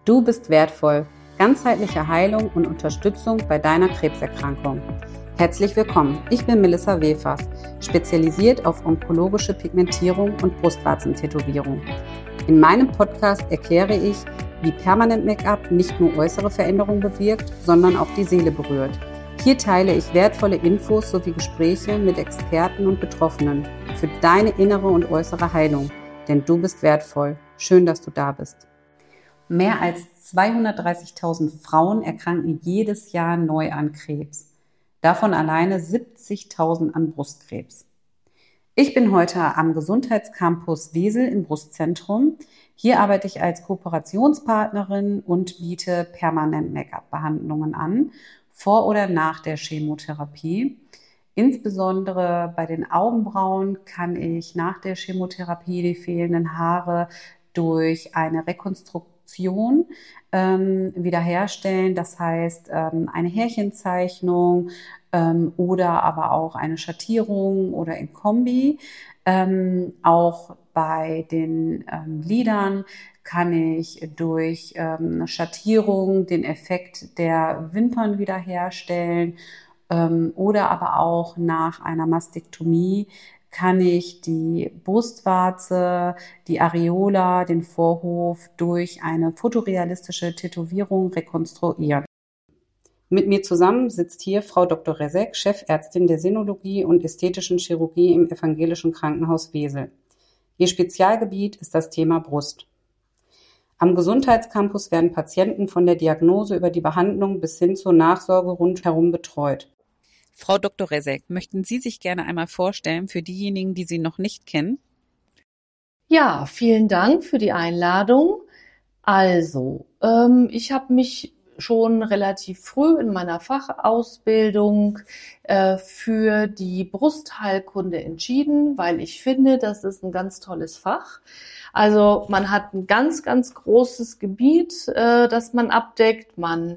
Du bist wertvoll. Ganzheitliche Heilung und Unterstützung bei deiner Krebserkrankung. Herzlich willkommen. Ich bin Melissa Wefers, spezialisiert auf onkologische Pigmentierung und Brustwarzentätowierung. In meinem Podcast erkläre ich, wie Permanent-Make-up nicht nur äußere Veränderungen bewirkt, sondern auch die Seele berührt. Hier teile ich wertvolle Infos sowie Gespräche mit Experten und Betroffenen für deine innere und äußere Heilung. Denn du bist wertvoll. Schön, dass du da bist. Mehr als 230.000 Frauen erkranken jedes Jahr neu an Krebs. Davon alleine 70.000 an Brustkrebs. Ich bin heute am Gesundheitscampus Wesel im Brustzentrum. Hier arbeite ich als Kooperationspartnerin und biete Permanent-Make-up-Behandlungen an, vor oder nach der Chemotherapie. Insbesondere bei den Augenbrauen kann ich nach der Chemotherapie die fehlenden Haare durch eine Rekonstruktion wiederherstellen. Das heißt, eine Härchenzeichnung oder aber auch eine Schattierung oder in Kombi. Auch bei den Lidern kann ich durch Schattierung den Effekt der Wimpern wiederherstellen oder aber auch nach einer Mastektomie kann ich die Brustwarze, die Areola, den Vorhof durch eine fotorealistische Tätowierung rekonstruieren. Mit mir zusammen sitzt hier Frau Dr. Rezek, Chefärztin der Sinologie und Ästhetischen Chirurgie im Evangelischen Krankenhaus Wesel. Ihr Spezialgebiet ist das Thema Brust. Am Gesundheitscampus werden Patienten von der Diagnose über die Behandlung bis hin zur Nachsorge rundherum betreut. Frau Dr. Rezek, möchten Sie sich gerne einmal vorstellen für diejenigen, die Sie noch nicht kennen? Ja, vielen Dank für die Einladung. Also, ich habe mich schon relativ früh in meiner Fachausbildung für die Brustheilkunde entschieden, weil ich finde, das ist ein ganz tolles Fach. Also man hat ein ganz, ganz großes Gebiet, das man abdeckt.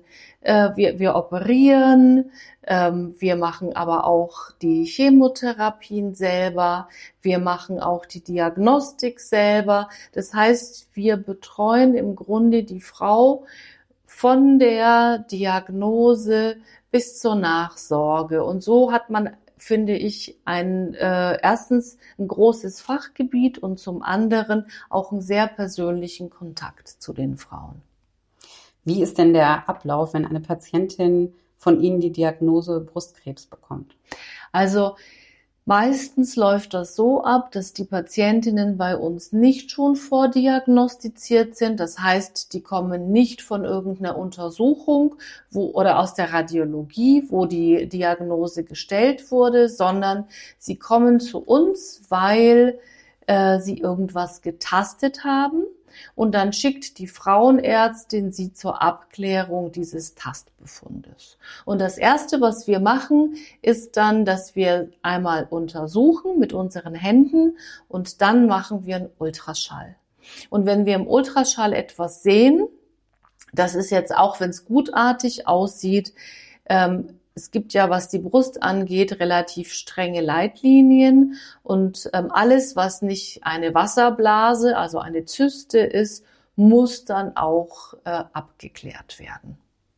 Wir operieren, wir machen aber auch die Chemotherapien selber, wir machen auch die Diagnostik selber. Das heißt, wir betreuen im Grunde die Frau von der Diagnose bis zur Nachsorge. Und so hat man, finde ich, erstens ein großes Fachgebiet und zum anderen auch einen sehr persönlichen Kontakt zu den Frauen. Wie ist denn der Ablauf, wenn eine Patientin von Ihnen die Diagnose Brustkrebs bekommt? Also meistens läuft das so ab, dass die Patientinnen bei uns nicht schon vordiagnostiziert sind. Das heißt, die kommen nicht von irgendeiner Untersuchung oder aus der Radiologie, wo die Diagnose gestellt wurde, sondern sie kommen zu uns, weil sie irgendwas getastet haben. Und dann schickt die Frauenärztin sie zur Abklärung dieses Tastbefundes. Und das Erste, was wir machen, ist dann, dass wir einmal untersuchen mit unseren Händen und dann machen wir einen Ultraschall. Und wenn wir im Ultraschall etwas sehen, das ist jetzt auch, wenn es gutartig aussieht, es gibt ja, was die Brust angeht, relativ strenge Leitlinien und alles, was nicht eine Wasserblase, also eine Zyste ist, muss dann auch abgeklärt werden.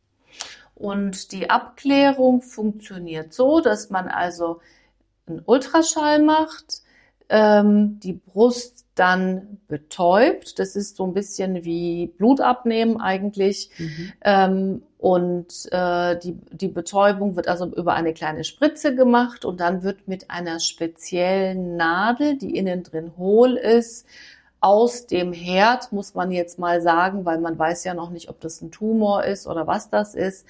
Und die Abklärung funktioniert so, dass man also einen Ultraschall macht, die Brust dann betäubt. Das ist so ein bisschen wie Blut abnehmen eigentlich. Und die Betäubung wird also über eine kleine Spritze gemacht und dann wird mit einer speziellen Nadel, die innen drin hohl ist, aus dem Herd, muss man jetzt mal sagen, weil man weiß ja noch nicht, ob das ein Tumor ist oder was das ist,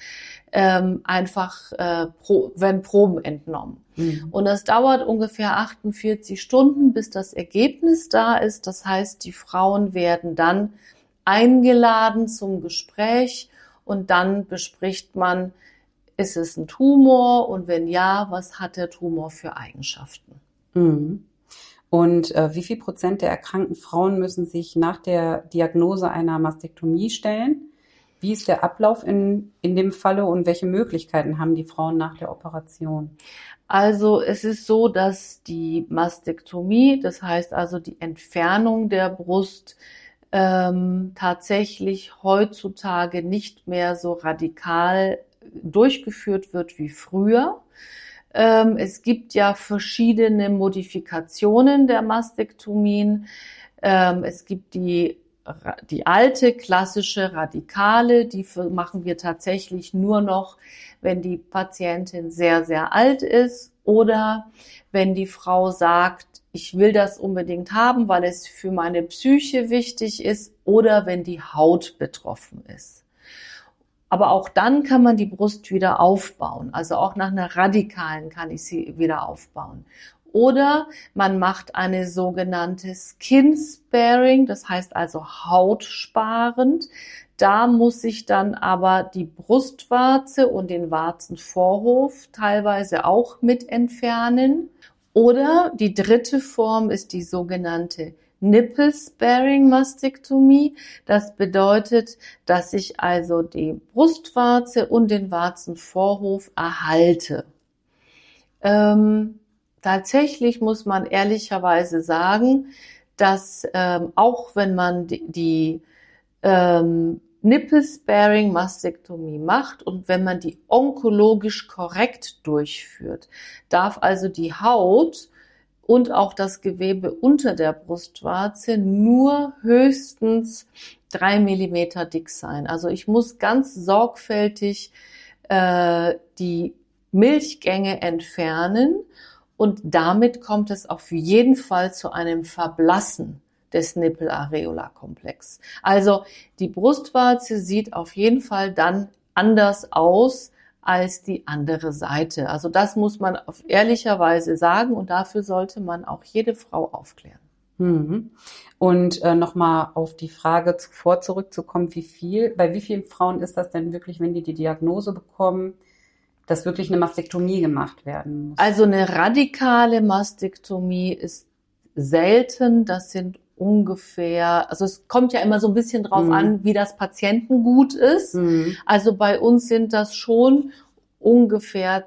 werden Proben entnommen. Und das dauert ungefähr 48 Stunden, bis das Ergebnis da ist. Das heißt, die Frauen werden dann eingeladen zum Gespräch und dann bespricht man, ist es ein Tumor und wenn ja, was hat der Tumor für Eigenschaften? Und wie viel Prozent der erkrankten Frauen müssen sich nach der Diagnose einer Mastektomie stellen? Wie ist der Ablauf in dem Falle und welche Möglichkeiten haben die Frauen nach der Operation? Also es ist so, dass die Mastektomie, das heißt also die Entfernung der Brust, tatsächlich heutzutage nicht mehr so radikal durchgeführt wird wie früher. Es gibt ja verschiedene Modifikationen der Mastektomien. Es gibt die alte klassische Radikale, die machen wir tatsächlich nur noch, wenn die Patientin sehr, sehr alt ist oder wenn die Frau sagt, ich will das unbedingt haben, weil es für meine Psyche wichtig ist oder wenn die Haut betroffen ist. Aber auch dann kann man die Brust wieder aufbauen. Also auch nach einer radikalen kann ich sie wieder aufbauen. Oder man macht eine sogenannte Skin Sparing, das heißt also hautsparend. Da muss ich dann aber die Brustwarze und den Warzenvorhof teilweise auch mit entfernen. Oder die dritte Form ist die sogenannte Nipple-Sparing-Mastektomie. Das bedeutet, dass ich also die Brustwarze und den Warzenvorhof erhalte. Tatsächlich muss man ehrlicherweise sagen, dass auch wenn man die Nipple-Sparing-Mastektomie macht und wenn man die onkologisch korrekt durchführt, darf also die Haut und auch das Gewebe unter der Brustwarze nur höchstens 3 Millimeter dick sein. Also ich muss ganz sorgfältig die Milchgänge entfernen und damit kommt es auf jeden Fall zu einem Verblassen des Nippel-Areola-Komplex. Also die Brustwarze sieht auf jeden Fall dann anders aus als die andere Seite. Also das muss man auf ehrlicherweise sagen und dafür sollte man auch jede Frau aufklären. Und nochmal auf die Frage zuvor zurückzukommen, bei wie vielen Frauen ist das denn wirklich, wenn die Diagnose bekommen, dass wirklich eine Mastektomie gemacht werden muss? Also eine radikale Mastektomie ist selten, das sind ungefähr, also es kommt ja immer so ein bisschen drauf an, wie das Patientengut ist. Also bei uns sind das schon ungefähr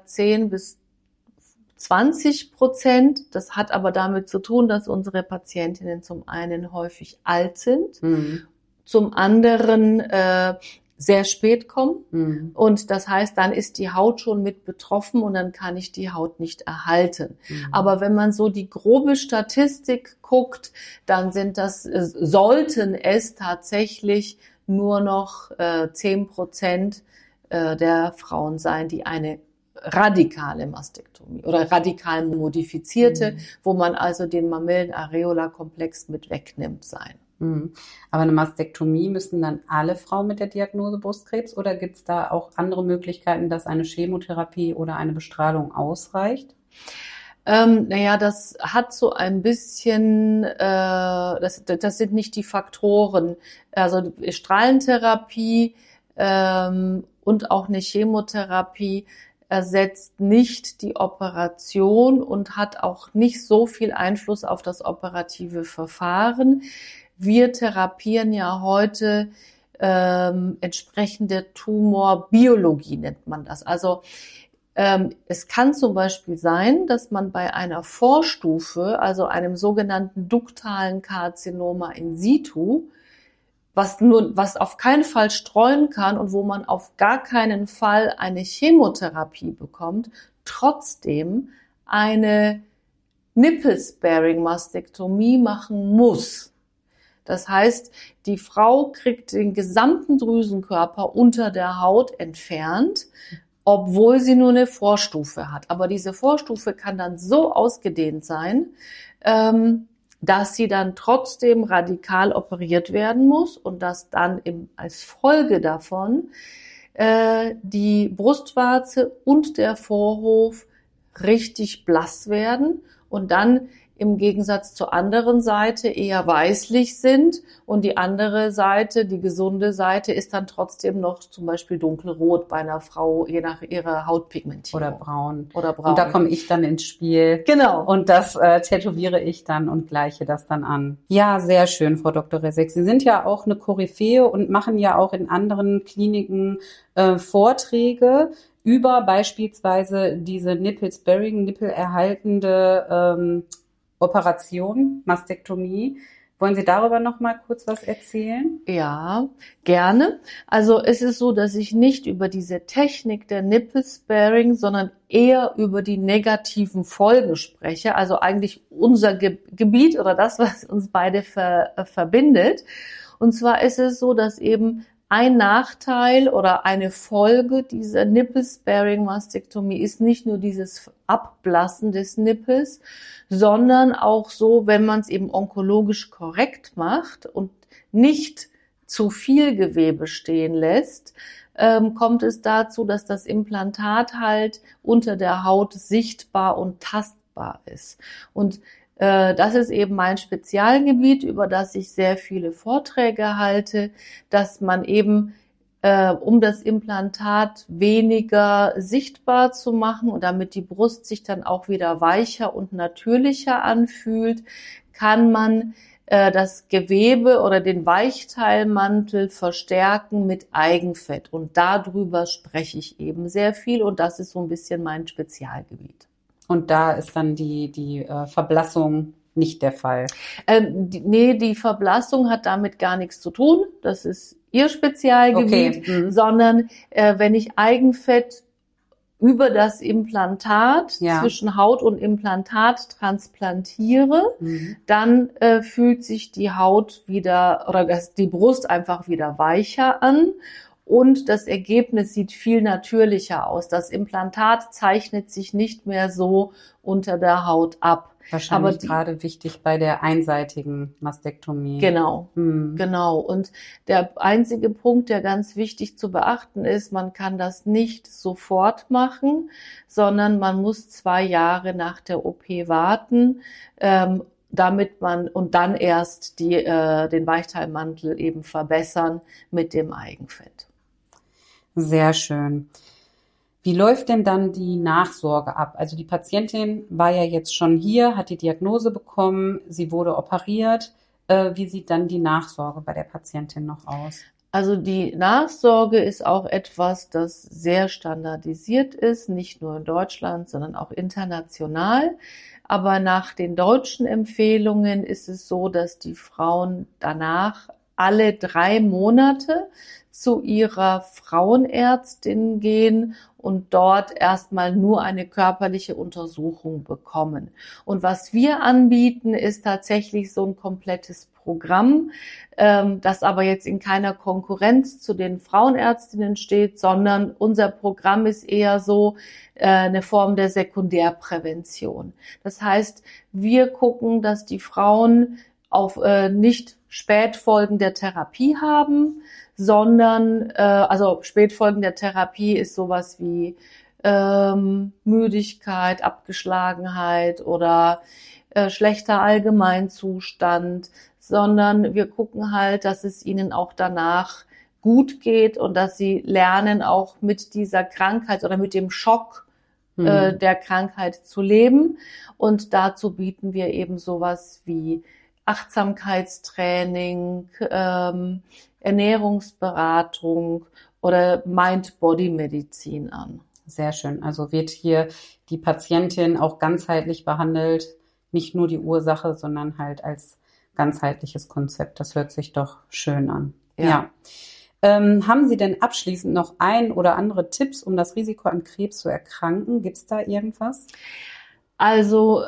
10-20%. Das hat aber damit zu tun, dass unsere Patientinnen zum einen häufig alt sind, zum anderen sehr spät kommen. Und das heißt, dann ist die Haut schon mit betroffen und dann kann ich die Haut nicht erhalten. Aber wenn man so die grobe Statistik guckt, dann sollten es tatsächlich nur noch 10% der Frauen sein, die eine radikale Mastektomie oder radikal modifizierte, wo man also den Mamillen-Areola-Komplex mit wegnimmt, sein. Aber eine Mastektomie müssen dann alle Frauen mit der Diagnose Brustkrebs oder gibt es da auch andere Möglichkeiten, dass eine Chemotherapie oder eine Bestrahlung ausreicht? Das hat so ein bisschen, das sind nicht die Faktoren. Also Strahlentherapie und auch eine Chemotherapie ersetzt nicht die Operation und hat auch nicht so viel Einfluss auf das operative Verfahren. Wir therapieren ja heute entsprechende Tumorbiologie, nennt man das. Also es kann zum Beispiel sein, dass man bei einer Vorstufe, also einem sogenannten duktalen Karzinoma in situ, was auf keinen Fall streuen kann und wo man auf gar keinen Fall eine Chemotherapie bekommt, trotzdem eine Nipple-Sparing-Mastektomie machen muss. Das heißt, die Frau kriegt den gesamten Drüsenkörper unter der Haut entfernt, obwohl sie nur eine Vorstufe hat. Aber diese Vorstufe kann dann so ausgedehnt sein, dass sie dann trotzdem radikal operiert werden muss und dass dann als Folge davon die Brustwarze und der Vorhof richtig blass werden und dann im Gegensatz zur anderen Seite eher weißlich sind und die andere Seite, die gesunde Seite, ist dann trotzdem noch zum Beispiel dunkelrot bei einer Frau, je nach ihrer Hautpigmentierung. Oder braun. Und da komme ich dann ins Spiel. Genau. Und das tätowiere ich dann und gleiche das dann an. Ja, sehr schön, Frau Dr. Resek. Sie sind ja auch eine Koryphäe und machen ja auch in anderen Kliniken Vorträge über beispielsweise diese Nipple-Sparing, nippelerhaltende Operation, Mastektomie. Wollen Sie darüber noch mal kurz was erzählen? Ja, gerne. Also es ist so, dass ich nicht über diese Technik der Nipple Sparing, sondern eher über die negativen Folgen spreche. Also eigentlich unser Gebiet oder das, was uns beide verbindet. Und zwar ist es so, dass eben ein Nachteil oder eine Folge dieser Nipple-Sparing-Mastektomie ist nicht nur dieses Abblassen des Nippels, sondern auch so, wenn man es eben onkologisch korrekt macht und nicht zu viel Gewebe stehen lässt, kommt es dazu, dass das Implantat halt unter der Haut sichtbar und tastbar ist. Und das ist eben mein Spezialgebiet, über das ich sehr viele Vorträge halte, dass man eben, um das Implantat weniger sichtbar zu machen und damit die Brust sich dann auch wieder weicher und natürlicher anfühlt, kann man das Gewebe oder den Weichteilmantel verstärken mit Eigenfett. Und darüber spreche ich eben sehr viel und das ist so ein bisschen mein Spezialgebiet. Und da ist dann die Verblassung nicht der Fall? Die Verblassung hat damit gar nichts zu tun. Das ist Ihr Spezialgebiet. Okay. Sondern wenn ich Eigenfett über das Implantat zwischen Haut und Implantat transplantiere, dann fühlt sich die Haut wieder oder die Brust einfach wieder weicher an. Und das Ergebnis sieht viel natürlicher aus. Das Implantat zeichnet sich nicht mehr so unter der Haut ab. Wahrscheinlich gerade wichtig bei der einseitigen Mastektomie. Genau, genau. Und der einzige Punkt, der ganz wichtig zu beachten ist, man kann das nicht sofort machen, sondern man muss 2 Jahre nach der OP warten, damit man und dann erst den Weichteilmantel eben verbessern mit dem Eigenfett. Sehr schön. Wie läuft denn dann die Nachsorge ab? Also die Patientin war ja jetzt schon hier, hat die Diagnose bekommen, sie wurde operiert. Wie sieht dann die Nachsorge bei der Patientin noch aus? Also die Nachsorge ist auch etwas, das sehr standardisiert ist, nicht nur in Deutschland, sondern auch international. Aber nach den deutschen Empfehlungen ist es so, dass die Frauen danach alle 3 Monate zu ihrer Frauenärztin gehen und dort erstmal nur eine körperliche Untersuchung bekommen. Und was wir anbieten, ist tatsächlich so ein komplettes Programm, das aber jetzt in keiner Konkurrenz zu den Frauenärztinnen steht, sondern unser Programm ist eher so eine Form der Sekundärprävention. Das heißt, wir gucken, dass die Frauen auf nicht Spätfolgen der Therapie haben, sondern also Spätfolgen der Therapie ist sowas wie Müdigkeit, Abgeschlagenheit oder schlechter Allgemeinzustand, sondern wir gucken halt, dass es ihnen auch danach gut geht und dass sie lernen, auch mit dieser Krankheit oder mit dem Schock der Krankheit zu leben. Und dazu bieten wir eben sowas wie Achtsamkeitstraining, Ernährungsberatung oder Mind-Body-Medizin an. Sehr schön. Also wird hier die Patientin auch ganzheitlich behandelt, nicht nur die Ursache, sondern halt als ganzheitliches Konzept. Das hört sich doch schön an. Ja. Haben Sie denn abschließend noch ein oder andere Tipps, um das Risiko an Krebs zu erkranken? Gibt es da irgendwas? Also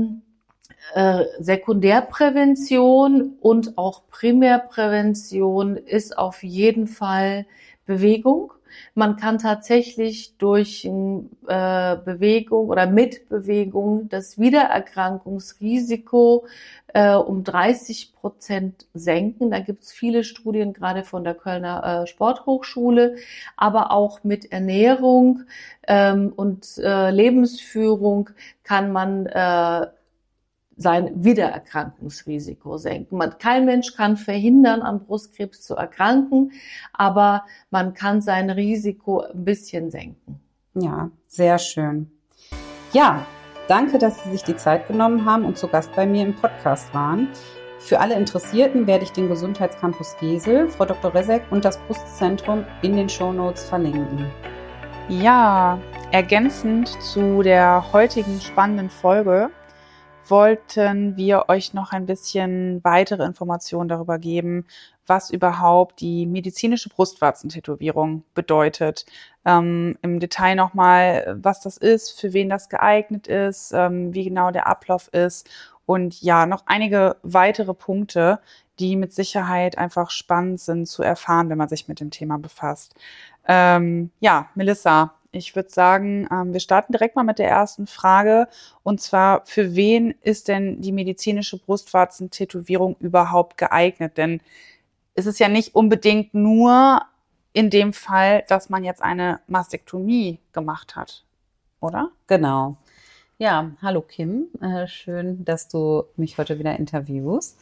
Sekundärprävention und auch Primärprävention ist auf jeden Fall Bewegung. Man kann tatsächlich durch Bewegung oder mit Bewegung das Wiedererkrankungsrisiko um 30% senken. Da gibt es viele Studien, gerade von der Kölner Sporthochschule, aber auch mit Ernährung und Lebensführung kann man sein Wiedererkrankungsrisiko senken. Kein Mensch kann verhindern, an Brustkrebs zu erkranken, aber man kann sein Risiko ein bisschen senken. Ja, sehr schön. Ja, danke, dass Sie sich die Zeit genommen haben und zu Gast bei mir im Podcast waren. Für alle Interessierten werde ich den Gesundheitscampus Gesel, Frau Dr. Rezek und das Brustzentrum in den Shownotes verlinken. Ja, ergänzend zu der heutigen spannenden Folge wollten wir euch noch ein bisschen weitere Informationen darüber geben, was überhaupt die medizinische Brustwarzentätowierung bedeutet. Im Detail nochmal, was das ist, für wen das geeignet ist, wie genau der Ablauf ist und ja, noch einige weitere Punkte, die mit Sicherheit einfach spannend sind zu erfahren, wenn man sich mit dem Thema befasst. Ja, Melissa, ich würde sagen, wir starten direkt mal mit der ersten Frage. Und zwar, für wen ist denn die medizinische Brustwarzentätowierung überhaupt geeignet? Denn es ist ja nicht unbedingt nur in dem Fall, dass man jetzt eine Mastektomie gemacht hat, oder? Genau. Ja, hallo Kim. Schön, dass du mich heute wieder interviewst.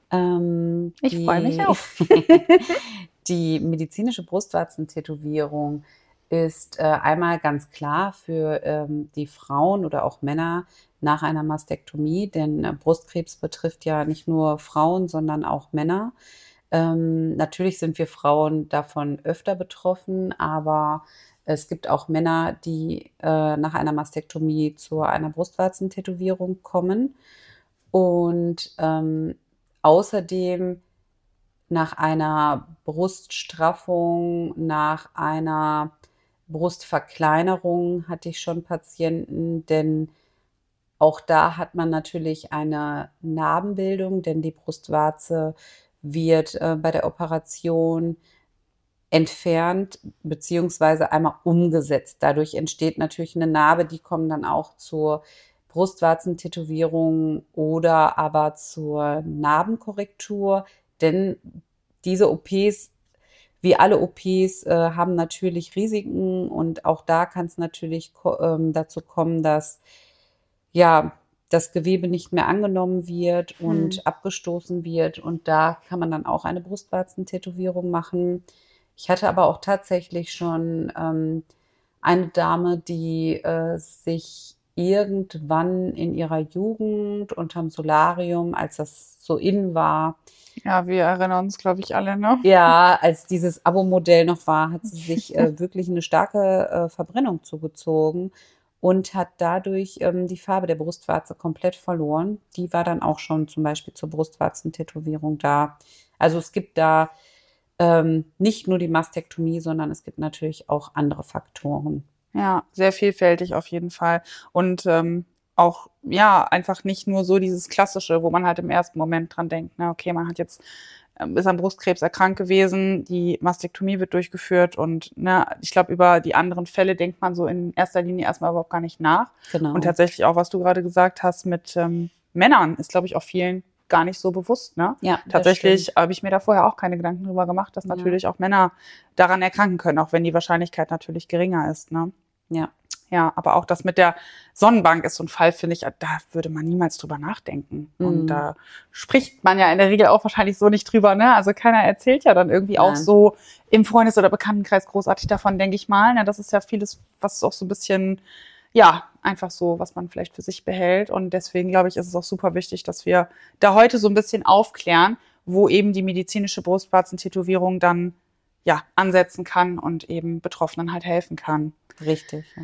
Ich freue mich auch. Die medizinische Brustwarzentätowierung ist einmal ganz klar für die Frauen oder auch Männer nach einer Mastektomie, denn Brustkrebs betrifft ja nicht nur Frauen, sondern auch Männer. Natürlich sind wir Frauen davon öfter betroffen, aber es gibt auch Männer, die nach einer Mastektomie zu einer Brustwarzentätowierung kommen. Und außerdem nach einer Bruststraffung, nach einer Brustverkleinerung hatte ich schon Patienten, denn auch da hat man natürlich eine Narbenbildung, denn die Brustwarze wird bei der Operation entfernt beziehungsweise einmal umgesetzt. Dadurch entsteht natürlich eine Narbe, die kommen dann auch zur Brustwarzentätowierung oder aber zur Narbenkorrektur, denn diese OPs, wie alle OPs, haben natürlich Risiken und auch da kann es natürlich dazu kommen, dass ja das Gewebe nicht mehr angenommen wird und abgestoßen wird und da kann man dann auch eine Brustwarzentätowierung machen. Ich hatte aber auch tatsächlich schon eine Dame, die sich irgendwann in ihrer Jugend unterm Solarium, als das so in war, Ja, wir erinnern uns, glaube ich, alle, ne? ja, als dieses Abo-Modell noch war, hat sie sich wirklich eine starke Verbrennung zugezogen und hat dadurch die Farbe der Brustwarze komplett verloren. Die war dann auch schon zum Beispiel zur Brustwarzentätowierung da. Also es gibt da nicht nur die Mastektomie, sondern es gibt natürlich auch andere Faktoren. Ja, sehr vielfältig auf jeden Fall. Und auch, ja, einfach nicht nur so dieses Klassische, wo man halt im ersten Moment dran denkt, ne, okay, man hat jetzt, ist an Brustkrebs erkrankt gewesen, die Mastektomie wird durchgeführt und ne, ich glaube, über die anderen Fälle denkt man so in erster Linie erstmal überhaupt gar nicht nach. Genau. Und tatsächlich auch, was du gerade gesagt hast mit Männern, ist, glaube ich, auch vielen gar nicht so bewusst. Ne? Ja, das tatsächlich stimmt. habe ich mir da vorher auch keine Gedanken drüber gemacht, dass Ja. natürlich auch Männer daran erkranken können, auch wenn die Wahrscheinlichkeit natürlich geringer ist. Ne? Ja. Ja, aber auch das mit der Sonnenbank ist so ein Fall, finde ich, da würde man niemals drüber nachdenken. Und da spricht man ja in der Regel auch wahrscheinlich so nicht drüber, ne? Also keiner erzählt ja dann irgendwie auch Nein. so im Freundes- oder Bekanntenkreis großartig davon, denke ich mal. Ne? Das ist ja vieles, was auch so ein bisschen, ja, einfach so, was man vielleicht für sich behält. Und deswegen, glaube ich, ist es auch super wichtig, dass wir da heute so ein bisschen aufklären, wo eben die medizinische Brustwarzentätowierung dann, ja, ansetzen kann und eben Betroffenen halt helfen kann. Richtig. Ja.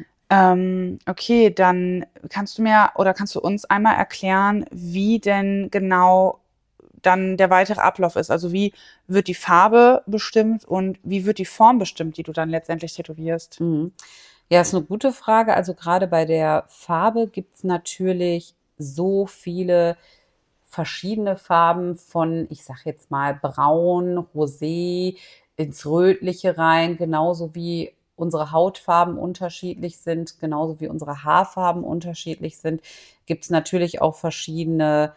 Okay, dann kannst du uns einmal erklären, wie denn genau dann der weitere Ablauf ist? Also wie wird die Farbe bestimmt und wie wird die Form bestimmt, die du dann letztendlich tätowierst? Ja, ist eine gute Frage. Also gerade bei der Farbe gibt's natürlich so viele verschiedene Farben von, ich sag jetzt mal, braun, rosé, ins Rötliche rein, genauso wie unsere Hautfarben unterschiedlich sind, genauso wie unsere Haarfarben unterschiedlich sind, gibt's natürlich auch verschiedene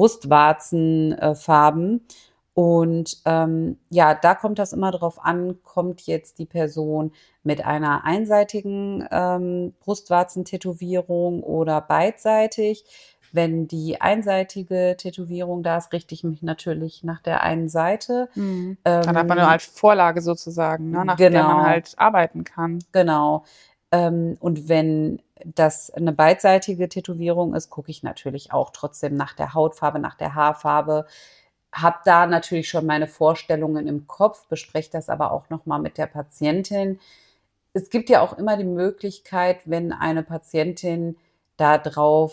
Brustwarzenfarben. Und ja, da kommt das immer drauf an, kommt jetzt die Person mit einer einseitigen Brustwarzentätowierung oder beidseitig. Wenn die einseitige Tätowierung da ist, richte ich mich natürlich nach der einen Seite. Dann hat man eine Art Vorlage sozusagen, ne, nach der man Genau. halt arbeiten kann. Genau. Und wenn das eine beidseitige Tätowierung ist, gucke ich natürlich auch trotzdem nach der Hautfarbe, nach der Haarfarbe. Hab da natürlich schon meine Vorstellungen im Kopf, bespreche das aber auch nochmal mit der Patientin. Es gibt ja auch immer die Möglichkeit, wenn eine Patientin da drauf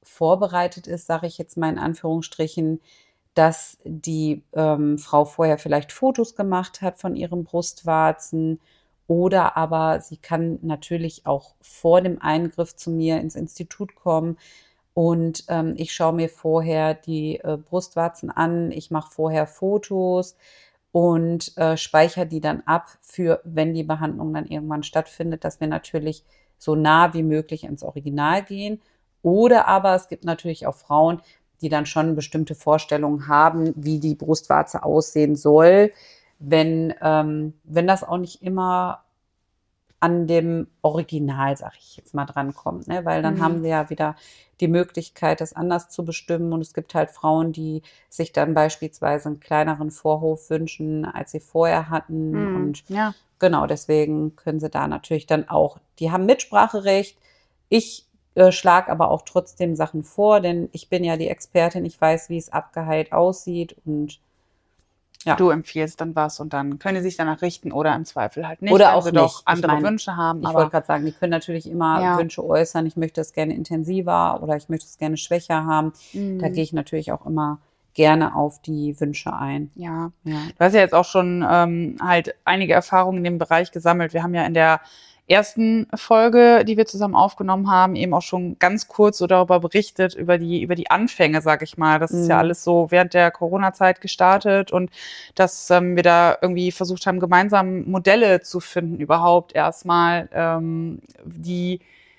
vorbereitet ist, sage ich jetzt mal in Anführungsstrichen, dass die Frau vorher vielleicht Fotos gemacht hat von ihren Brustwarzen oder aber sie kann natürlich auch vor dem Eingriff zu mir ins Institut kommen und ich schaue mir vorher die Brustwarzen an, ich mache vorher Fotos und speichere die dann ab für, wenn die Behandlung dann irgendwann stattfindet, dass wir natürlich so nah wie möglich ins Original gehen. Oder aber es gibt natürlich auch Frauen, die dann schon bestimmte Vorstellungen haben, wie die Brustwarze aussehen soll, wenn das auch nicht immer an dem Original, sag ich jetzt mal, drankommt, ne? Weil dann haben wir ja wieder die Möglichkeit, das anders zu bestimmen. Und es gibt halt Frauen, die sich dann beispielsweise einen kleineren Vorhof wünschen, als sie vorher hatten. Und Ja. genau, deswegen können sie da natürlich dann auch, die haben Mitspracherecht. Ich schlage aber auch trotzdem Sachen vor, denn ich bin ja die Expertin, ich weiß, wie es abgeheilt aussieht und ja. Du empfiehlst dann was und dann können die sich danach richten oder im Zweifel halt nicht, Oder wenn auch sie doch nicht. andere Ich meine, Wünsche haben. Ich Aber wollte gerade sagen, die können natürlich immer Ja. Wünsche äußern. Ich möchte es gerne intensiver oder ich möchte es gerne schwächer haben. Da gehe ich natürlich auch immer gerne auf die Wünsche ein. ja, Ja. du hast ja jetzt auch schon halt einige Erfahrungen in dem Bereich gesammelt. Wir haben ja in der ersten Folge, die wir zusammen aufgenommen haben, eben auch schon ganz kurz so darüber berichtet, über die Anfänge, sag ich mal. Das ist ja alles so während der Corona-Zeit gestartet und dass wir da irgendwie versucht haben, gemeinsam Modelle zu finden überhaupt erstmal, die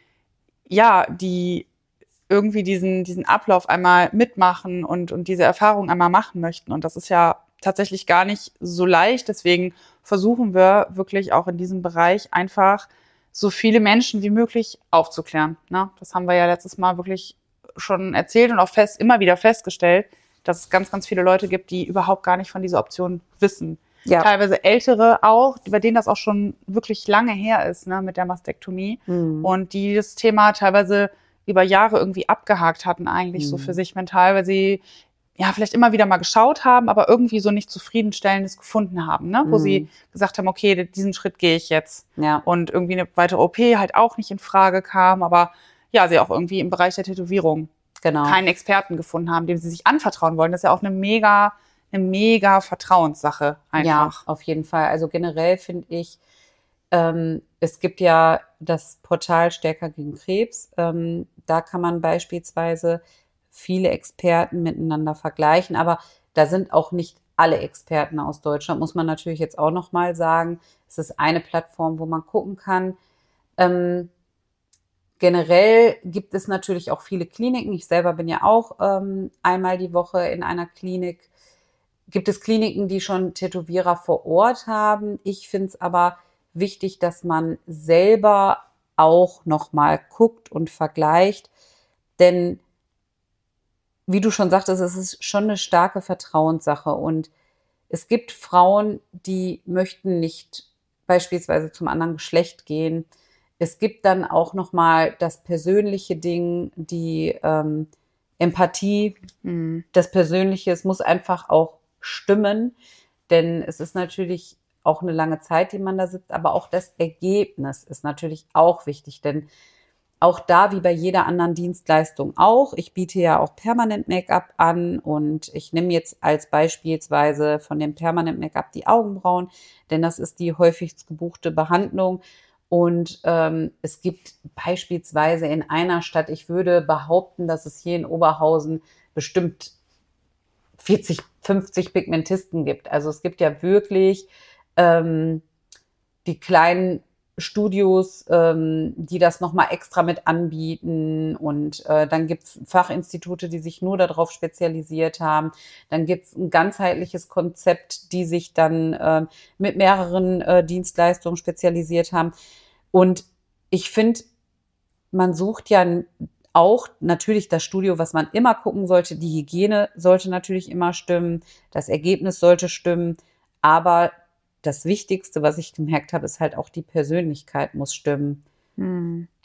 irgendwie diesen Ablauf einmal mitmachen und diese Erfahrung einmal machen möchten. Und das ist ja tatsächlich gar nicht so leicht. Deswegen versuchen wir wirklich auch in diesem Bereich einfach so viele Menschen wie möglich aufzuklären. Ne? Das haben wir ja letztes Mal wirklich schon erzählt und auch immer wieder festgestellt, dass es ganz, ganz viele Leute gibt, die überhaupt gar nicht von dieser Option wissen. Ja. Teilweise Ältere auch, bei denen das auch schon wirklich lange her ist, ne, mit der Mastektomie. Und die das Thema teilweise über Jahre irgendwie abgehakt hatten eigentlich so für sich mental, weil sie ja vielleicht immer wieder mal geschaut haben, aber irgendwie so nicht zufriedenstellendes gefunden haben, ne? Wo sie gesagt haben, okay, diesen Schritt gehe ich jetzt. Ja. Und irgendwie eine weitere OP halt auch nicht in Frage kam, aber ja, sie auch irgendwie im Bereich der Tätowierung Genau. keinen Experten gefunden haben, dem sie sich anvertrauen wollen. Das ist ja auch eine mega Vertrauenssache einfach. Ja, auf jeden Fall. Also generell finde ich, es gibt ja das Portal Stärker gegen Krebs. Da kann man beispielsweise viele Experten miteinander vergleichen, aber da sind auch nicht alle Experten aus Deutschland, muss man natürlich jetzt auch nochmal sagen. Es ist eine Plattform, wo man gucken kann. Generell gibt es natürlich auch viele Kliniken. Ich selber bin ja auch einmal die Woche in einer Klinik. Gibt es Kliniken, die schon Tätowierer vor Ort haben? Ich finde es aber wichtig, dass man selber auch nochmal guckt und vergleicht, denn wie du schon sagtest, es ist schon eine starke Vertrauenssache und es gibt Frauen, die möchten nicht beispielsweise zum anderen Geschlecht gehen. Es gibt dann auch nochmal das persönliche Ding, die Empathie, das Persönliche. Es muss einfach auch stimmen, denn es ist natürlich auch eine lange Zeit, die man da sitzt, aber auch das Ergebnis ist natürlich auch wichtig, denn auch da, wie bei jeder anderen Dienstleistung auch, ich biete ja auch Permanent Make-up an und ich nehme jetzt als beispielsweise von dem Permanent Make-up die Augenbrauen, denn das ist die häufigst gebuchte Behandlung. Und es gibt beispielsweise in einer Stadt, ich würde behaupten, dass es hier in Oberhausen bestimmt 40, 50 Pigmentisten gibt. Also es gibt ja wirklich die kleinen Studios, die das nochmal extra mit anbieten und dann gibt's Fachinstitute, die sich nur darauf spezialisiert haben. Dann gibt's ein ganzheitliches Konzept, die sich dann mit mehreren Dienstleistungen spezialisiert haben. Und ich finde, man sucht ja auch natürlich das Studio, was man immer gucken sollte. Die Hygiene sollte natürlich immer stimmen, das Ergebnis sollte stimmen, aber das Wichtigste, was ich gemerkt habe, ist halt auch die Persönlichkeit muss stimmen.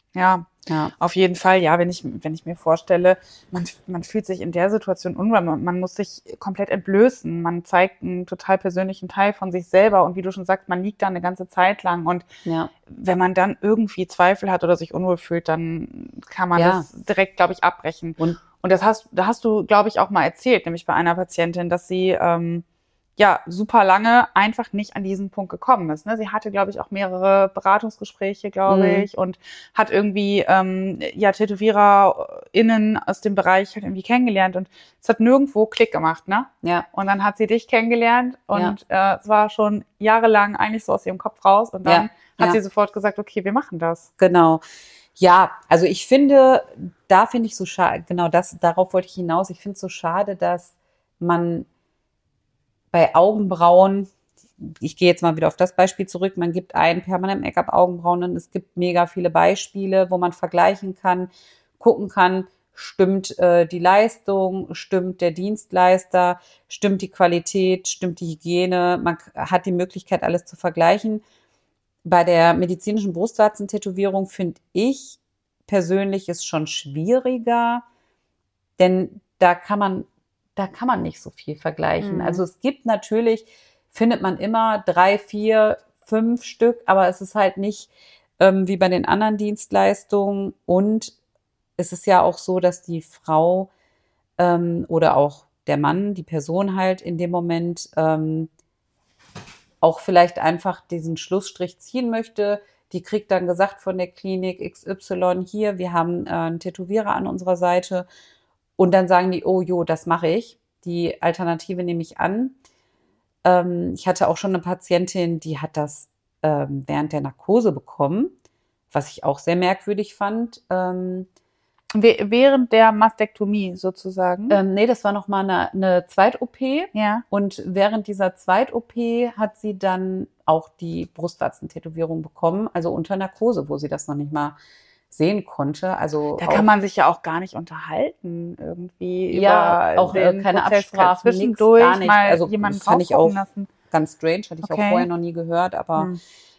Ja, Ja, auf jeden Fall. Ja, wenn ich mir vorstelle, man fühlt sich in der Situation unwohl, man muss sich komplett entblößen. Man zeigt einen total persönlichen Teil von sich selber. Und wie du schon sagst, man liegt da eine ganze Zeit lang. Und ja, wenn man dann irgendwie Zweifel hat oder sich unwohl fühlt, dann kann man ja. das direkt, glaube ich, abbrechen. Und Und da hast du, glaube ich, auch mal erzählt, nämlich bei einer Patientin, dass sie ja super lange einfach nicht an diesen Punkt gekommen ist. Ne? Sie hatte, glaube ich, auch mehrere Beratungsgespräche, glaube ich, und hat irgendwie ja TätowiererInnen aus dem Bereich halt irgendwie kennengelernt und es hat nirgendwo Klick gemacht, ne? ja, Und dann hat sie dich kennengelernt und es war schon jahrelang eigentlich so aus ihrem Kopf raus und dann hat sie sofort gesagt, okay, wir machen das. genau. Ja, also ich finde, da finde ich so schade, genau darauf wollte ich hinaus. Ich finde es so schade, dass man bei Augenbrauen, ich gehe jetzt mal wieder auf das Beispiel zurück, man gibt ein permanent Make-up Augenbrauen und es gibt mega viele Beispiele, wo man vergleichen kann, gucken kann, stimmt die Leistung, stimmt der Dienstleister, stimmt die Qualität, stimmt die Hygiene, man hat die Möglichkeit, alles zu vergleichen. Bei der medizinischen Brustwarzentätowierung finde ich persönlich ist schon schwieriger, denn da kann man nicht so viel vergleichen. Also es gibt natürlich, findet man immer 3, 4, 5 Stück, aber es ist halt nicht wie bei den anderen Dienstleistungen. Und es ist ja auch so, dass die Frau oder auch der Mann, die Person halt in dem Moment auch vielleicht einfach diesen Schlussstrich ziehen möchte. Die kriegt dann gesagt von der Klinik XY, hier, wir haben einen Tätowierer an unserer Seite. Und dann sagen die, oh jo, das mache ich. Die Alternative nehme ich an. Ich hatte auch schon eine Patientin, die hat das während der Narkose bekommen, was ich auch sehr merkwürdig fand. Während der Mastektomie sozusagen. Nee, das war noch mal eine Zweit-OP. Ja. Und während dieser Zweit-OP hat sie dann auch die Brustwarzentätowierung bekommen, also unter Narkose, wo sie das noch nicht mal sehen konnte. Also Da kann man sich ja auch gar nicht unterhalten irgendwie ja, über auch den keine Prozess Absprache, zwischendurch gar nicht. mal Also jemanden das fand ich auch lassen. ganz strange, hatte ich auch vorher noch nie gehört, aber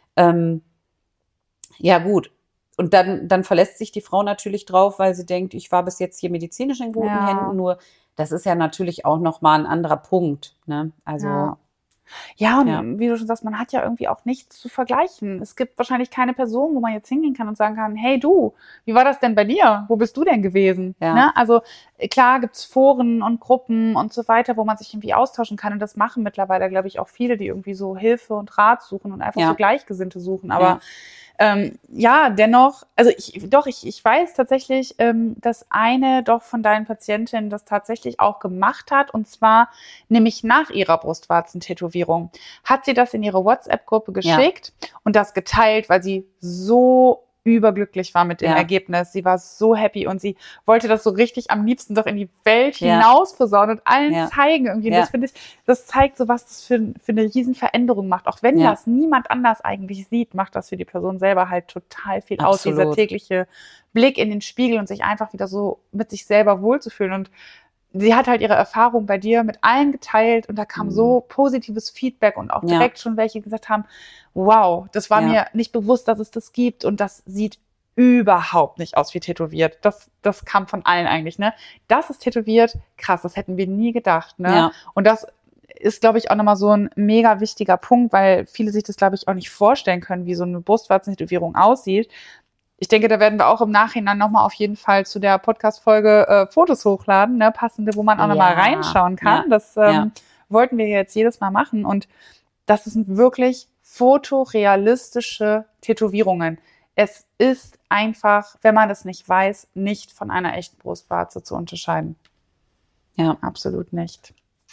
ja gut. Und dann verlässt sich die Frau natürlich drauf, weil sie denkt, ich war bis jetzt hier medizinisch in guten Händen, nur das ist ja natürlich auch nochmal ein anderer Punkt, ne? Also ja, und wie du schon sagst, man hat ja irgendwie auch nichts zu vergleichen. Es gibt wahrscheinlich keine Person, wo man jetzt hingehen kann und sagen kann, hey du, wie war das denn bei dir? Wo bist du denn gewesen? Ja. Ne? Also klar gibt's Foren und Gruppen und so weiter, wo man sich irgendwie austauschen kann. Und das machen mittlerweile, glaube ich, auch viele, die irgendwie so Hilfe und Rat suchen und einfach so Gleichgesinnte suchen. Aber ja, dennoch, also ich weiß tatsächlich, dass eine doch von deinen Patientinnen das tatsächlich auch gemacht hat, und zwar nämlich nach ihrer Brustwarzentätowierung hat sie das in ihre WhatsApp-Gruppe geschickt und das geteilt, weil sie so überglücklich war mit dem Ergebnis. Sie war so happy und sie wollte das so richtig am liebsten doch in die Welt hinaus posaunen und allen zeigen irgendwie. Und das finde ich, das zeigt so, was das für eine riesen Veränderung macht. Auch wenn das niemand anders eigentlich sieht, macht das für die Person selber halt total viel aus. Dieser tägliche Blick in den Spiegel und sich einfach wieder so mit sich selber wohlzufühlen. Und sie hat halt ihre Erfahrung bei dir mit allen geteilt und da kam so positives Feedback und auch direkt schon welche gesagt haben, wow, das war mir nicht bewusst, dass es das gibt und das sieht überhaupt nicht aus wie tätowiert. Das kam von allen eigentlich, ne? Das ist tätowiert, krass, das hätten wir nie gedacht, ne? Ja. Und das ist, glaube ich, auch nochmal so ein mega wichtiger Punkt, weil viele sich das, glaube ich, auch nicht vorstellen können, wie so eine Brustwarzentätowierung aussieht. Ich denke, da werden wir auch im Nachhinein nochmal auf jeden Fall zu der Podcast-Folge Fotos hochladen, ne, passende, wo man auch nochmal reinschauen kann. Das wollten wir jetzt jedes Mal machen. Und das sind wirklich fotorealistische Tätowierungen. Es ist einfach, wenn man das nicht weiß, nicht von einer echten Brustwarze zu unterscheiden. Ja. Absolut nicht.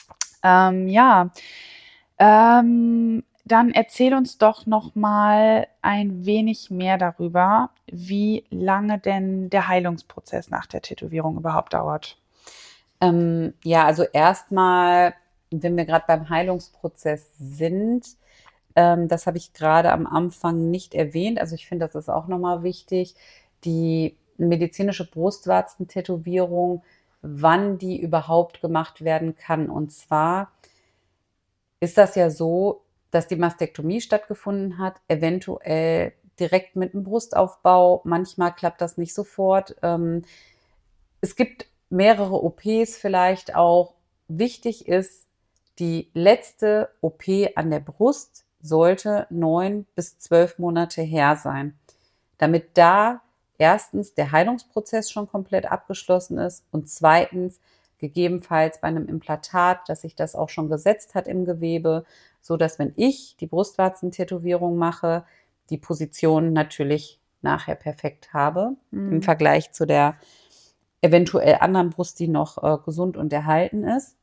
Dann erzähl uns doch noch mal ein wenig mehr darüber, wie lange denn der Heilungsprozess nach der Tätowierung überhaupt dauert. Also erstmal, wenn wir gerade beim Heilungsprozess sind, das habe ich gerade am Anfang nicht erwähnt. Also ich finde, das ist auch nochmal wichtig, die medizinische Brustwarzentätowierung, wann die überhaupt gemacht werden kann. Und zwar ist das ja so, dass die Mastektomie stattgefunden hat, eventuell direkt mit dem Brustaufbau. Manchmal klappt das nicht sofort. Es gibt mehrere OPs vielleicht auch. Wichtig ist, die letzte OP an der Brust sollte 9 bis 12 Monate her sein, damit da erstens der Heilungsprozess schon komplett abgeschlossen ist und zweitens gegebenenfalls bei einem Implantat, dass sich das auch schon gesetzt hat im Gewebe, so dass wenn ich die Brustwarzentätowierung mache, die Position natürlich nachher perfekt habe im Vergleich zu der eventuell anderen Brust, die noch gesund und erhalten ist.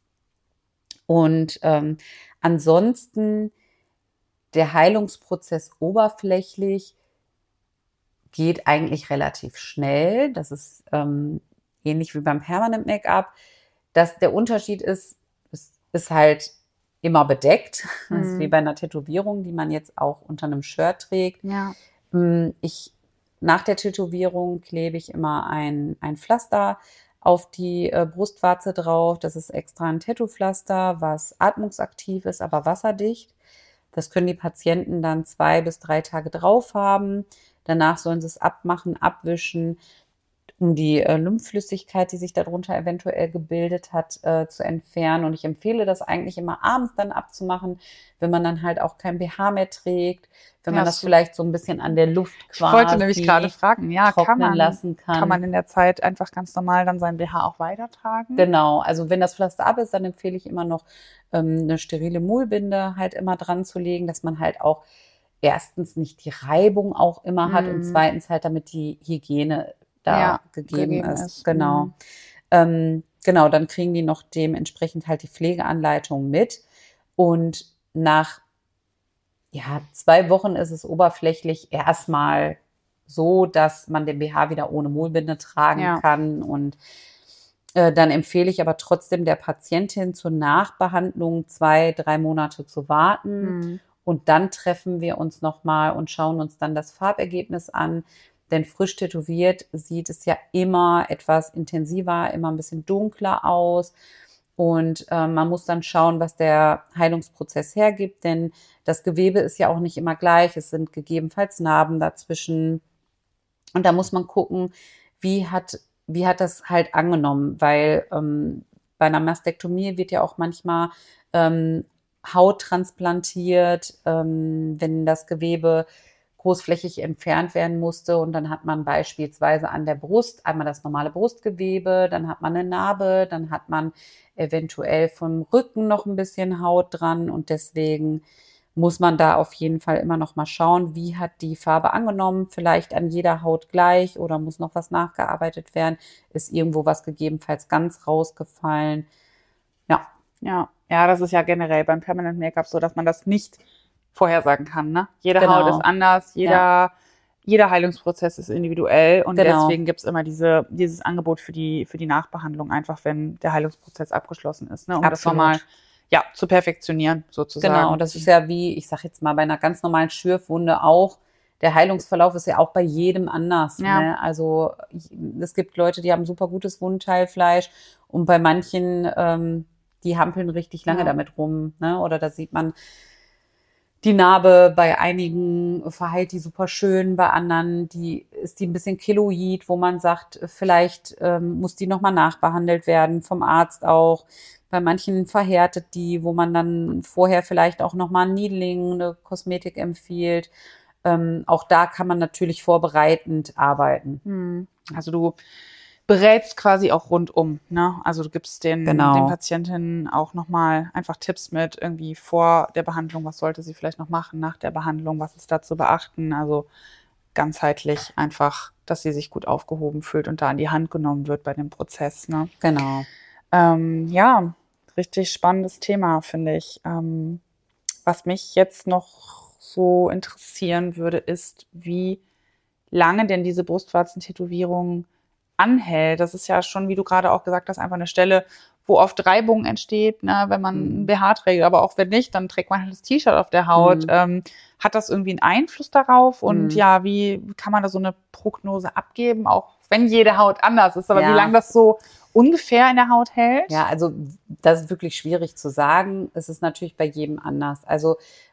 Und ansonsten der Heilungsprozess oberflächlich geht eigentlich relativ schnell. Das ist ähnlich wie beim Permanent Make-up. Der Unterschied ist, es ist halt immer bedeckt. Das ist wie bei einer Tätowierung, die man jetzt auch unter einem Shirt trägt. Ja. Nach der Tätowierung klebe ich immer ein Pflaster auf die Brustwarze drauf. Das ist extra ein Tattoo-Pflaster, was atmungsaktiv ist, aber wasserdicht. Das können die Patienten dann 2 bis 3 Tage drauf haben. Danach sollen sie es abmachen, abwischen, um die Lymphflüssigkeit, die sich darunter eventuell gebildet hat, zu entfernen. Und ich empfehle das eigentlich immer abends dann abzumachen, wenn man dann halt auch kein BH mehr trägt, wenn man das vielleicht so ein bisschen an der Luft quasi Ich wollte nämlich gerade fragen, ja, trocknen lassen kann. Kann man in der Zeit einfach ganz normal dann sein BH auch weitertragen? Genau, also wenn das Pflaster ab ist, dann empfehle ich immer noch eine sterile Mullbinde halt immer dran zu legen, dass man halt auch erstens nicht die Reibung auch immer hat und zweitens halt, damit die Hygiene da gegeben ist. Genau. Genau, dann kriegen die noch dementsprechend halt die Pflegeanleitung mit. Und nach 2 Wochen ist es oberflächlich erstmal so, dass man den BH wieder ohne Mullbinde tragen kann. Und dann empfehle ich aber trotzdem der Patientin zur Nachbehandlung 2, 3 Monate zu warten. Und dann treffen wir uns nochmal und schauen uns dann das Farbergebnis an. Denn frisch tätowiert sieht es ja immer etwas intensiver, immer ein bisschen dunkler aus. Und man muss dann schauen, was der Heilungsprozess hergibt. Denn das Gewebe ist ja auch nicht immer gleich. Es sind gegebenenfalls Narben dazwischen. Und da muss man gucken, wie hat das halt angenommen. Weil bei einer Mastektomie wird ja auch manchmal Haut transplantiert, wenn das Gewebe großflächig entfernt werden musste und dann hat man beispielsweise an der Brust einmal das normale Brustgewebe, dann hat man eine Narbe, dann hat man eventuell vom Rücken noch ein bisschen Haut dran und deswegen muss man da auf jeden Fall immer noch mal schauen, wie hat die Farbe angenommen, vielleicht an jeder Haut gleich oder muss noch was nachgearbeitet werden, ist irgendwo was gegebenenfalls ganz rausgefallen. Ja, das ist ja generell beim Permanent Make-up so, dass man das nicht vorhersagen kann, ne? Jede Haut ist anders, jeder Heilungsprozess ist individuell und deswegen gibt's immer dieses Angebot für die Nachbehandlung, einfach wenn der Heilungsprozess abgeschlossen ist, ne? Um das nochmal zu perfektionieren, sozusagen. Genau, das ist ja wie, ich sag jetzt mal, bei einer ganz normalen Schürfwunde auch, der Heilungsverlauf ist ja auch bei jedem anders. Ja. Ne? Also es gibt Leute, die haben super gutes Wundteilfleisch und bei manchen die hampeln richtig lange damit rum. Ne? Oder da sieht man die Narbe, bei einigen verheilt die super schön, bei anderen ist die ein bisschen keloid, wo man sagt, vielleicht muss die nochmal nachbehandelt werden, vom Arzt auch. Bei manchen verhärtet die, wo man dann vorher vielleicht auch nochmal ein Needling, eine Kosmetik empfiehlt. Auch da kann man natürlich vorbereitend arbeiten. Also du berätst quasi auch rundum, ne? Also du gibst den Patientinnen auch nochmal einfach Tipps mit, irgendwie vor der Behandlung, was sollte sie vielleicht noch machen, nach der Behandlung, was ist da zu beachten, also ganzheitlich einfach, dass sie sich gut aufgehoben fühlt und da an die Hand genommen wird bei dem Prozess, ne? Genau. Ja, richtig spannendes Thema, finde ich. Was mich jetzt noch so interessieren würde, ist, wie lange denn diese Brustwarzentätowierung anhält. Das ist ja schon, wie du gerade auch gesagt hast, einfach eine Stelle, wo oft Reibung entsteht, ne, wenn man ein BH trägt. Aber auch wenn nicht, dann trägt man halt das T-Shirt auf der Haut. Hat das irgendwie einen Einfluss darauf? Und ja, wie kann man da so eine Prognose abgeben, auch wenn jede Haut anders ist? Aber wie lange das so ungefähr in der Haut hält? Ja, also das ist wirklich schwierig zu sagen. Es ist natürlich bei jedem anders. Also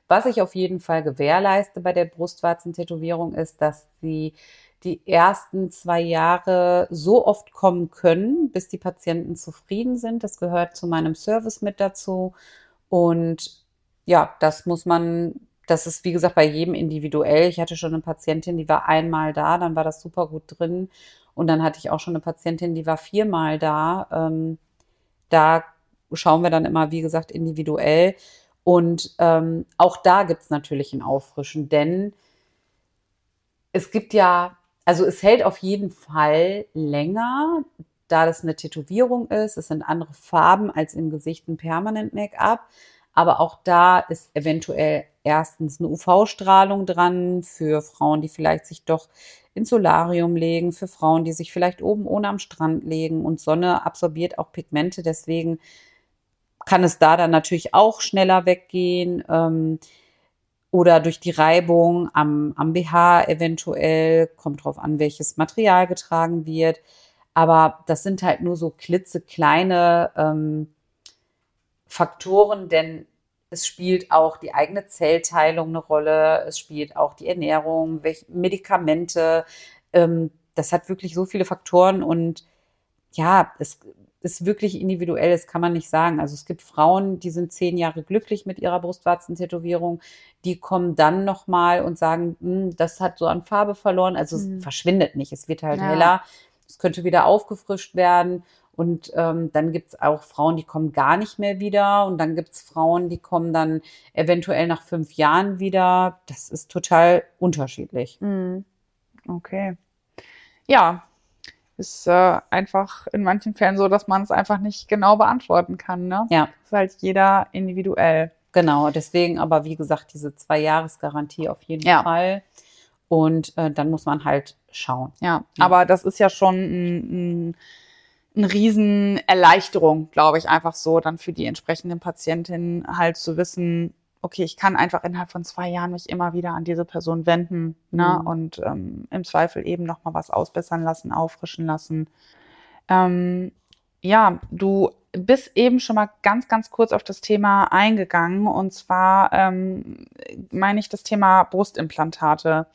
Was ich auf jeden Fall gewährleiste bei der Brustwarzentätowierung ist, dass sie die ersten 2 Jahre so oft kommen können, bis die Patienten zufrieden sind. Das gehört zu meinem Service mit dazu. Und ja, das ist wie gesagt bei jedem individuell. Ich hatte schon eine Patientin, die war einmal da, dann war das super gut drin. Und dann hatte ich auch schon eine Patientin, die war 4-mal da. Da schauen wir dann immer, wie gesagt, individuell. Und auch da gibt's natürlich ein Auffrischen, denn es gibt ja, also es hält auf jeden Fall länger, da das eine Tätowierung ist. Es sind andere Farben als im Gesicht ein Permanent-Make-up. Aber auch da ist eventuell erstens eine UV-Strahlung dran für Frauen, die vielleicht sich doch ins Solarium legen, für Frauen, die sich vielleicht oben ohne am Strand legen. Und Sonne absorbiert auch Pigmente, deswegen kann es da dann natürlich auch schneller weggehen. Oder durch die Reibung am BH eventuell, kommt drauf an, welches Material getragen wird. Aber das sind halt nur so klitzekleine Faktoren, denn es spielt auch die eigene Zellteilung eine Rolle, es spielt auch die Ernährung, welche Medikamente. Das hat wirklich so viele Faktoren und ja, es ist wirklich individuell, das kann man nicht sagen. Also es gibt Frauen, die sind 10 Jahre glücklich mit ihrer Brustwarzentätowierung, die kommen dann nochmal und sagen, das hat so an Farbe verloren. Also es verschwindet nicht, es wird halt Ja. heller, es könnte wieder aufgefrischt werden. Und dann gibt's auch Frauen, die kommen gar nicht mehr wieder. Und dann gibt's Frauen, die kommen dann eventuell nach 5 Jahren wieder. Das ist total unterschiedlich. Okay. Ja, ist einfach in manchen Fällen so, dass man es einfach nicht genau beantworten kann, ne? Ja, Ist halt jeder individuell. genau. Deswegen aber, wie gesagt, diese 2-Jahres-Garantie auf jeden Ja. Fall. Und dann muss man halt schauen. Ja, Ja. aber das ist ja schon eine Riesenerleichterung, glaube ich, einfach so dann für die entsprechenden Patientinnen halt zu wissen, okay, ich kann einfach innerhalb von 2 Jahren mich immer wieder an diese Person wenden, ne? Und im Zweifel eben nochmal was ausbessern lassen, auffrischen lassen. Ja, du bist eben schon mal ganz, ganz kurz auf das Thema eingegangen und zwar meine ich das Thema Brustimplantate.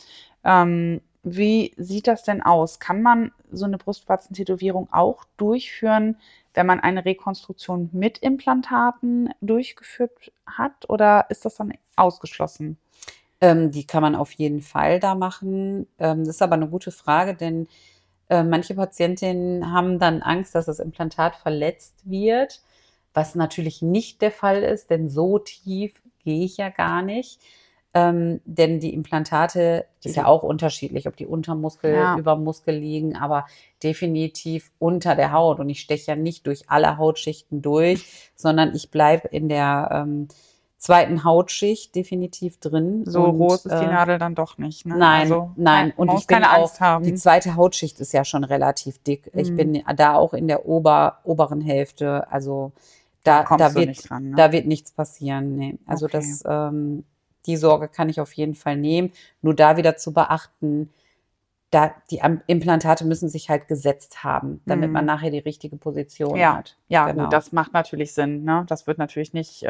Wie sieht das denn aus? Kann man so eine Brustwarzentätowierung auch durchführen, wenn man eine Rekonstruktion mit Implantaten durchgeführt hat, oder ist das dann ausgeschlossen? Die kann man auf jeden Fall da machen. Das ist aber eine gute Frage, denn manche Patientinnen haben dann Angst, dass das Implantat verletzt wird, was natürlich nicht der Fall ist, denn so tief gehe ich ja gar nicht. Denn die Implantate ist ja auch unterschiedlich, ob die unter Muskel, Ja. über Muskel liegen, aber definitiv unter der Haut. Und ich steche ja nicht durch alle Hautschichten durch, sondern ich bleibe in der zweiten Hautschicht definitiv drin. So Und, groß ist die Nadel dann doch nicht, ne? Nein, Also, nein. Und man ich muss bin keine auch, Angst haben. die zweite Hautschicht ist ja schon relativ dick. Ich bin da auch in der oberen Hälfte. Also da kommst du wird, nicht dran, ne? da wird nichts passieren. Nee. Also Okay. die Sorge kann ich auf jeden Fall nehmen. Nur da wieder zu beachten, die Implantate müssen sich halt gesetzt haben, damit man nachher die richtige Position Ja, hat. ja, Genau. gut, das macht natürlich Sinn, ne? Das wird natürlich nicht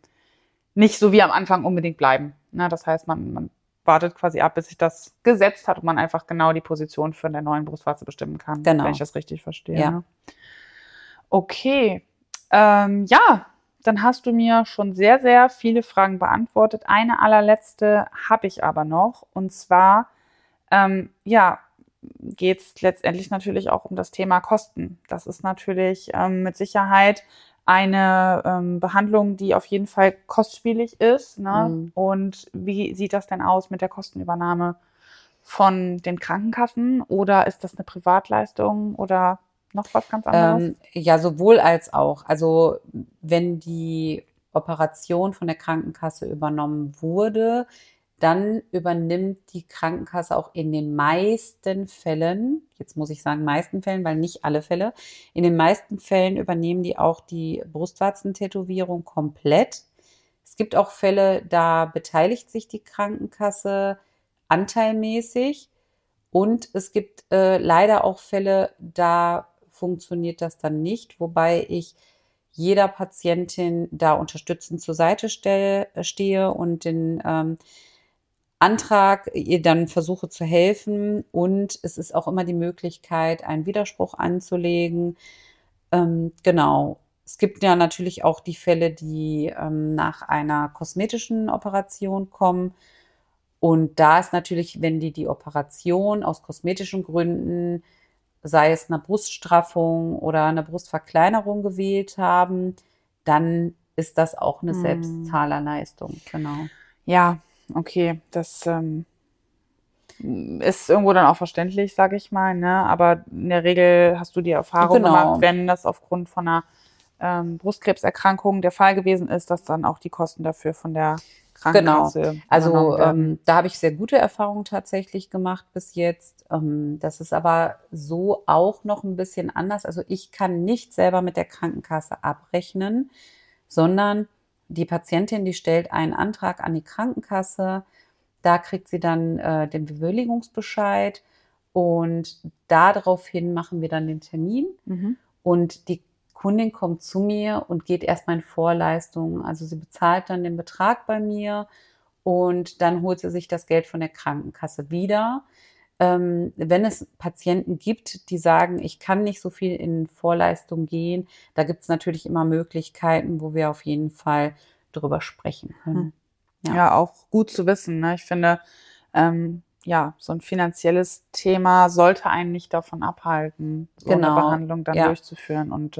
so wie am Anfang unbedingt bleiben, ne? Das heißt, man wartet quasi ab, bis sich das gesetzt hat und man einfach genau die Position für eine neue Brustwarze bestimmen kann, Genau. wenn ich das richtig verstehe. Ja. Ne? Okay, ja, dann hast du mir schon sehr, sehr viele Fragen beantwortet. Eine allerletzte habe ich aber noch, und zwar, ja, geht es letztendlich natürlich auch um das Thema Kosten. Das ist natürlich mit Sicherheit eine Behandlung, die auf jeden Fall kostspielig ist, ne? Und wie sieht das denn aus mit der Kostenübernahme von den Krankenkassen, oder ist das eine Privatleistung oder noch was ganz anderes? Ja, sowohl als auch. Also wenn die Operation von der Krankenkasse übernommen wurde, dann übernimmt die Krankenkasse auch in den meisten Fällen, jetzt muss ich sagen meisten Fällen, weil nicht alle Fälle, in den meisten Fällen übernehmen die auch die Brustwarzentätowierung komplett. Es gibt auch Fälle, da beteiligt sich die Krankenkasse anteilmäßig, und es gibt leider auch Fälle, da funktioniert das dann nicht, wobei ich jeder Patientin da unterstützend zur Seite stehe und den Antrag ihr dann versuche zu helfen. Und es ist auch immer die Möglichkeit, einen Widerspruch anzulegen. Genau. Es gibt ja natürlich auch die Fälle, die nach einer kosmetischen Operation kommen. Und da ist natürlich, wenn die Operation aus kosmetischen Gründen, sei es eine Bruststraffung oder eine Brustverkleinerung gewählt haben, dann ist das auch eine Selbstzahlerleistung. Genau. Ja, okay, das ist irgendwo dann auch verständlich, sage ich mal, ne? Aber in der Regel hast du die Erfahrung gemacht, wenn das aufgrund von einer Brustkrebserkrankung der Fall gewesen ist, dass dann auch die Kosten dafür von der Krankenkasse also da habe ich sehr gute Erfahrungen tatsächlich gemacht bis jetzt. Das ist aber so auch noch ein bisschen anders. Also ich kann nicht selber mit der Krankenkasse abrechnen, sondern die Patientin, die stellt einen Antrag an die Krankenkasse. Da kriegt sie dann den Bewilligungsbescheid und daraufhin machen wir dann den Termin. Und die Kundin kommt zu mir und geht erstmal in Vorleistungen. Also sie bezahlt dann den Betrag bei mir und dann holt sie sich das Geld von der Krankenkasse wieder. Wenn es Patienten gibt, die sagen, ich kann nicht so viel in Vorleistung gehen, da gibt es natürlich immer Möglichkeiten, wo wir auf jeden Fall drüber sprechen können. Ja, auch gut zu wissen, ne? Ich finde, so ein finanzielles Thema sollte einen nicht davon abhalten, so eine Behandlung dann durchzuführen. Und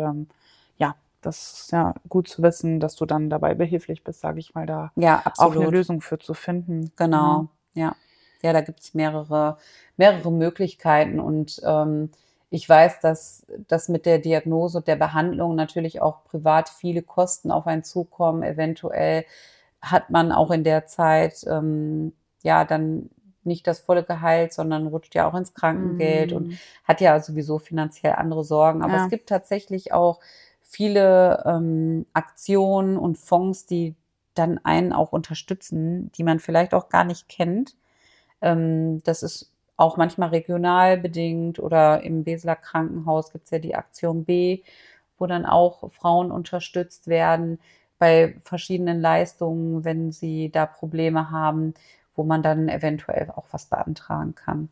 das ist ja gut zu wissen, dass du dann dabei behilflich bist, sage ich mal, da auch eine Lösung für zu finden. Genau, ja. Ja, da gibt es mehrere Möglichkeiten und ich weiß, dass das mit der Diagnose und der Behandlung natürlich auch privat viele Kosten auf einen zukommen. Eventuell hat man auch in der Zeit dann nicht das volle Gehalt, sondern rutscht ja auch ins Krankengeld und hat ja sowieso finanziell andere Sorgen. Aber es gibt tatsächlich auch viele Aktionen und Fonds, die dann einen auch unterstützen, die man vielleicht auch gar nicht kennt. Das ist auch manchmal regional bedingt oder im Weseler Krankenhaus gibt es ja die Aktion B, wo dann auch Frauen unterstützt werden bei verschiedenen Leistungen, wenn sie da Probleme haben, wo man dann eventuell auch was beantragen kann.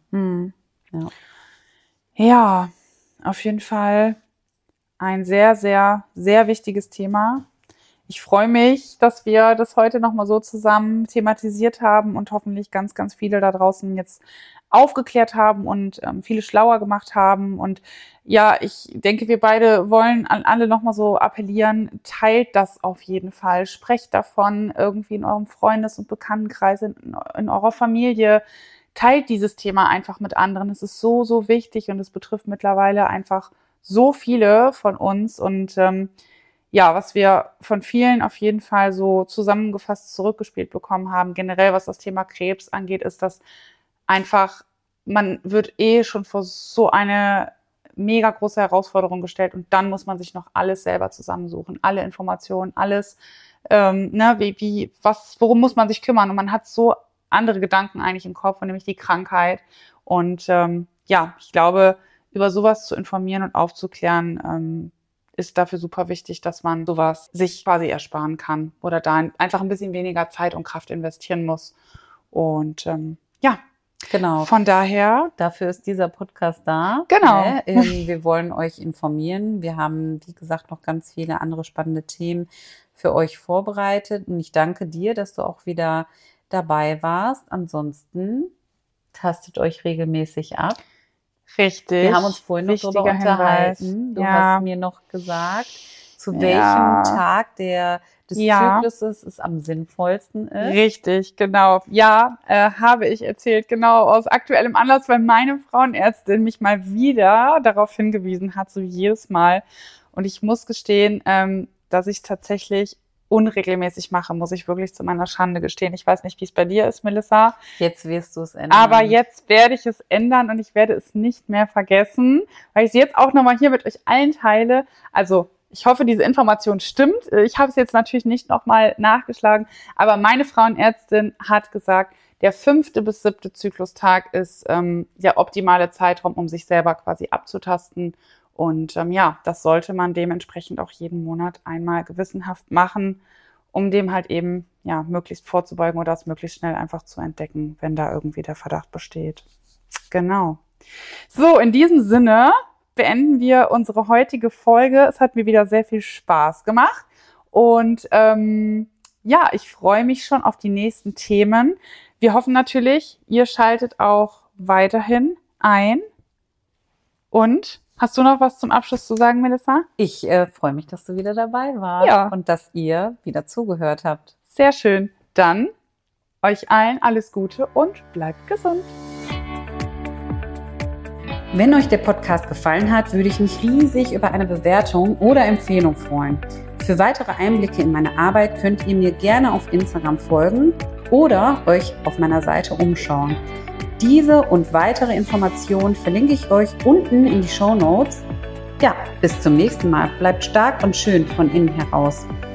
Ja, auf jeden Fall ein sehr, sehr, sehr wichtiges Thema. Ich freue mich, dass wir das heute nochmal so zusammen thematisiert haben und hoffentlich ganz, ganz viele da draußen jetzt aufgeklärt haben und viele schlauer gemacht haben. Und ja, ich denke, wir beide wollen an alle nochmal so appellieren, teilt das auf jeden Fall. Sprecht davon irgendwie in eurem Freundes- und Bekanntenkreis, in eurer Familie. Teilt dieses Thema einfach mit anderen. Es ist so, so wichtig und es betrifft mittlerweile einfach so viele von uns. Und was wir von vielen auf jeden Fall so zusammengefasst zurückgespielt bekommen haben, generell was das Thema Krebs angeht, ist, dass einfach, man wird schon vor so eine mega große Herausforderung gestellt und dann muss man sich noch alles selber zusammensuchen, alle Informationen, alles, worum muss man sich kümmern und man hat so andere Gedanken eigentlich im Kopf, nämlich die Krankheit und ich glaube, über sowas zu informieren und aufzuklären, ist dafür super wichtig, dass man sowas sich quasi ersparen kann oder da einfach ein bisschen weniger Zeit und Kraft investieren muss und Genau. Von daher. Dafür ist dieser Podcast da. Genau. Wir wollen euch informieren. Wir haben, wie gesagt, noch ganz viele andere spannende Themen für euch vorbereitet. Und ich danke dir, dass du auch wieder dabei warst. Ansonsten tastet euch regelmäßig ab. Richtig. Wir haben uns vorhin noch darüber unterhalten. Du hast mir noch gesagt, zu welchem Tag des Zykluses es am sinnvollsten ist. Richtig, genau. Ja, habe ich erzählt, genau aus aktuellem Anlass, weil meine Frauenärztin mich mal wieder darauf hingewiesen hat, so wie jedes Mal. Und ich muss gestehen, dass ich tatsächlich unregelmäßig mache, muss ich wirklich zu meiner Schande gestehen. Ich weiß nicht, wie es bei dir ist, Melissa. Jetzt wirst du es ändern. Aber jetzt werde ich es ändern und ich werde es nicht mehr vergessen, weil ich es jetzt auch nochmal hier mit euch allen teile. Also ich hoffe, diese Information stimmt. Ich habe es jetzt natürlich nicht nochmal nachgeschlagen, aber meine Frauenärztin hat gesagt, der 5. bis 7. Zyklustag ist der optimale Zeitraum, um sich selber quasi abzutasten Und das sollte man dementsprechend auch jeden Monat einmal gewissenhaft machen, um dem halt eben möglichst vorzubeugen oder es möglichst schnell einfach zu entdecken, wenn da irgendwie der Verdacht besteht. Genau. So, in diesem Sinne beenden wir unsere heutige Folge. Es hat mir wieder sehr viel Spaß gemacht und ich freue mich schon auf die nächsten Themen. Wir hoffen natürlich, ihr schaltet auch weiterhin ein. Und hast du noch was zum Abschluss zu sagen, Melissa? Ich freue mich, dass du wieder dabei warst und dass ihr wieder zugehört habt. Sehr schön. Dann euch allen alles Gute und bleibt gesund. Wenn euch der Podcast gefallen hat, würde ich mich riesig über eine Bewertung oder Empfehlung freuen. Für weitere Einblicke in meine Arbeit könnt ihr mir gerne auf Instagram folgen oder euch auf meiner Seite umschauen. Diese und weitere Informationen verlinke ich euch unten in die Shownotes. Ja, bis zum nächsten Mal. Bleibt stark und schön von innen heraus.